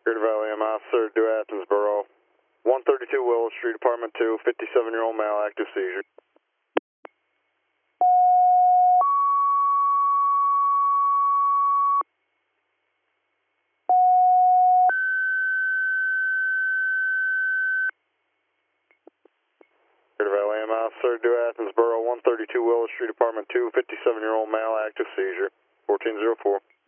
Greater Valley MS, sir, due Athens Borough. 132 Willow Street, Apartment 2, 57-year-old male, active seizure. Greater Valley MS, sir, due Athens Borough, 132 Willow Street, Apartment 2, 57-year-old male, active seizure. 1404.